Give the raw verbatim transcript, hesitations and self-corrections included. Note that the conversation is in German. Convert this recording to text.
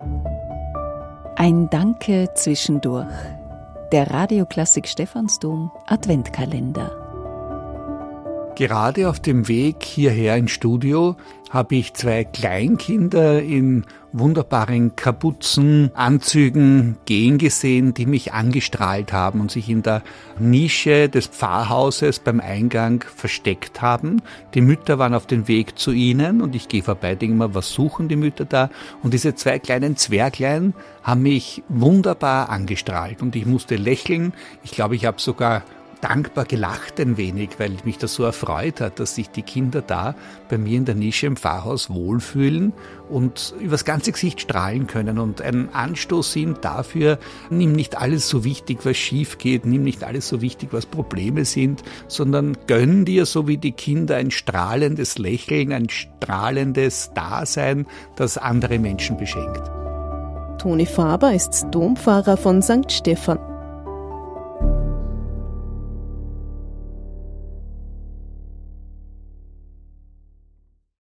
Ein Danke zwischendurch. Der Radioklassik Stephansdom Adventkalender. Gerade auf dem Weg hierher ins Studio habe ich zwei Kleinkinder in wunderbaren Kapuzenanzügen gehen gesehen, die mich angestrahlt haben und sich in der Nische des Pfarrhauses beim Eingang versteckt haben. Die Mütter waren auf dem Weg zu ihnen und ich gehe vorbei, denke mal, was suchen die Mütter da? Und diese zwei kleinen Zwerglein haben mich wunderbar angestrahlt und ich musste lächeln. Ich glaube, ich habe sogar dankbar gelacht ein wenig, weil mich das so erfreut hat, dass sich die Kinder da bei mir in der Nische im Pfarrhaus wohlfühlen und übers ganze Gesicht strahlen können und ein Anstoß sind dafür, nimm nicht alles so wichtig, was schief geht, nimm nicht alles so wichtig, was Probleme sind, sondern gönn dir, so wie die Kinder, ein strahlendes Lächeln, ein strahlendes Dasein, das andere Menschen beschenkt. Toni Faber ist Dompfarrer von Sankt Stephan.